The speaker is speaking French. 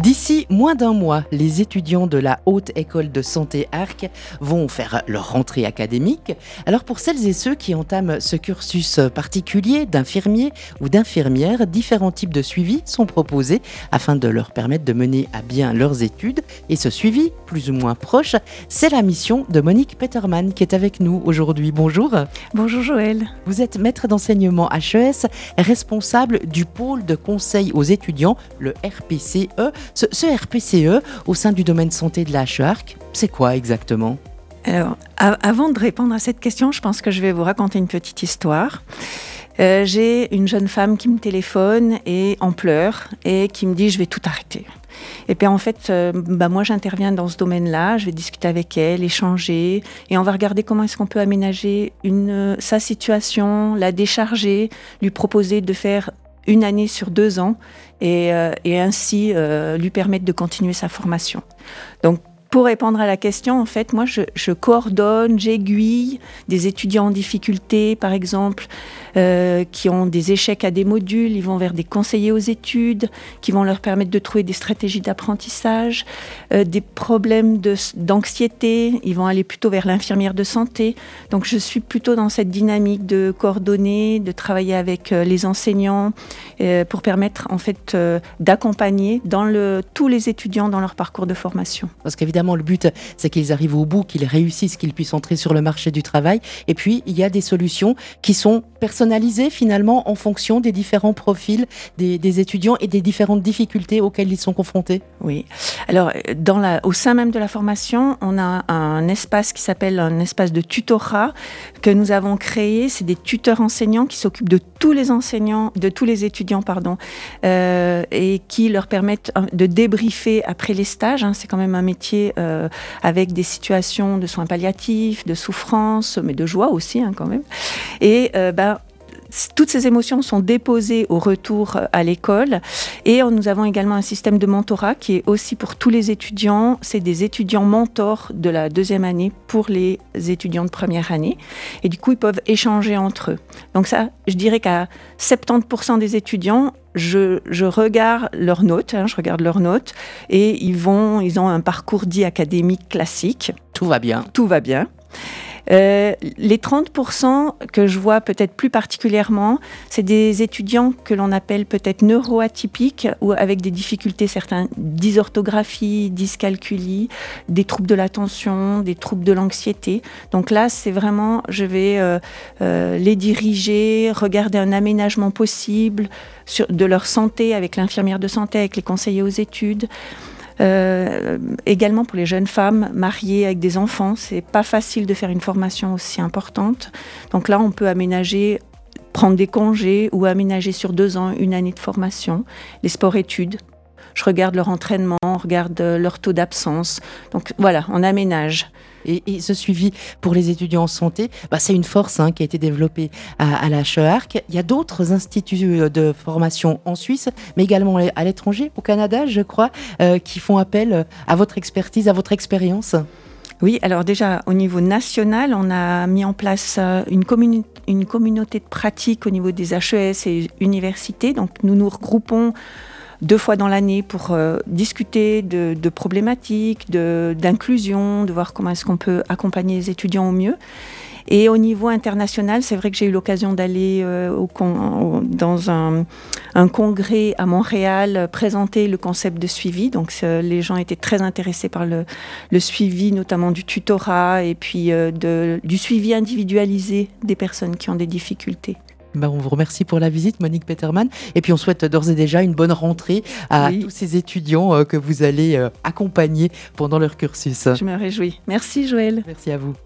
D'ici moins d'un mois, les étudiants de la Haute École de Santé Arc vont faire leur rentrée académique. Alors pour celles et ceux qui entament ce cursus particulier d'infirmier ou d'infirmière, différents types de suivis sont proposés afin de leur permettre de mener à bien leurs études. Et ce suivi, plus ou moins proche, c'est la mission de Monique Peterman qui est avec nous aujourd'hui. Bonjour. Bonjour Joël. Vous êtes maître d'enseignement HES, responsable du pôle de conseil aux étudiants, le RPCE. Ce RPCE, au sein du domaine santé de la HEARC, c'est quoi exactement ? Alors, avant de répondre à cette question, je pense que je vais vous raconter une petite histoire. J'ai une jeune femme qui me téléphone et en pleurs et qui me dit « je vais tout arrêter ». Et puis en fait, moi j'interviens dans ce domaine-là, je vais discuter avec elle, échanger, et on va regarder comment est-ce qu'on peut aménager sa situation, la décharger, lui proposer de faire une année sur 2 ans et ainsi lui permettre de continuer sa formation. Donc, pour répondre à la question, en fait, moi, je coordonne, j'aiguille des étudiants en difficulté, par exemple, qui ont des échecs à des modules. Ils vont vers des conseillers aux études, qui vont leur permettre de trouver des stratégies d'apprentissage, des problèmes d'anxiété. Ils vont aller plutôt vers l'infirmière de santé. Donc, je suis plutôt dans cette dynamique de coordonner, de travailler avec les enseignants pour permettre, en fait, d'accompagner tous les étudiants dans leur parcours de formation. Parce qu'évidemment, le but, c'est qu'ils arrivent au bout, qu'ils réussissent, qu'ils puissent entrer sur le marché du travail. Et puis, il y a des solutions qui sont personnalisées finalement en fonction des différents profils des étudiants et des différentes difficultés auxquelles ils sont confrontés. Oui. Alors, au sein même de la formation, on a un espace qui s'appelle un espace de tutorat que nous avons créé. C'est des tuteurs enseignants qui s'occupent de tous les étudiants, et qui leur permettent de débriefer après les stages. C'est quand même un métier avec des situations de soins palliatifs, de souffrance, mais de joie aussi quand même. Et toutes ces émotions sont déposées au retour à l'école et nous avons également un système de mentorat qui est aussi pour tous les étudiants. C'est des étudiants mentors de la 2e année pour les étudiants de première année et du coup ils peuvent échanger entre eux. Donc ça, je dirais qu'à 70% des étudiants, je regarde leurs notes, et ils ont un parcours dit académique classique. Tout va bien. Tout va bien. Les 30% que je vois peut-être plus particulièrement, c'est des étudiants que l'on appelle peut-être neuroatypiques ou avec des difficultés, certains dysorthographie, dyscalculie, des troubles de l'attention, des troubles de l'anxiété. Donc là, c'est vraiment, je vais les diriger, regarder un aménagement possible de leur santé avec l'infirmière de santé, avec les conseillers aux études. Également pour les jeunes femmes mariées avec des enfants, c'est pas facile de faire une formation aussi importante. Donc là, on peut prendre des congés ou aménager sur 2 ans une année de formation. Les sports-études, je regarde leur entraînement, on regarde leur taux d'absence. Donc voilà, on aménage. Et ce suivi pour les étudiants en santé, c'est une force qui a été développée à la HEARC. Il y a d'autres instituts de formation en Suisse, mais également à l'étranger, au Canada, je crois, qui font appel à votre expertise, à votre expérience. Oui, alors déjà, au niveau national, on a mis en place une communauté de pratique au niveau des HES et universités. Donc, nous nous regroupons 2 fois dans l'année pour discuter de problématiques, d'inclusion, de voir comment est-ce qu'on peut accompagner les étudiants au mieux. Et au niveau international, c'est vrai que j'ai eu l'occasion d'aller dans un congrès à Montréal présenter le concept de suivi. Donc les gens étaient très intéressés par le suivi, notamment du tutorat et puis du suivi individualisé des personnes qui ont des difficultés. On vous remercie pour la visite, Monique Peterman. Et puis on souhaite d'ores et déjà une bonne rentrée à tous ces étudiants que vous allez accompagner pendant leur cursus. Je me réjouis. Merci Joël. Merci à vous.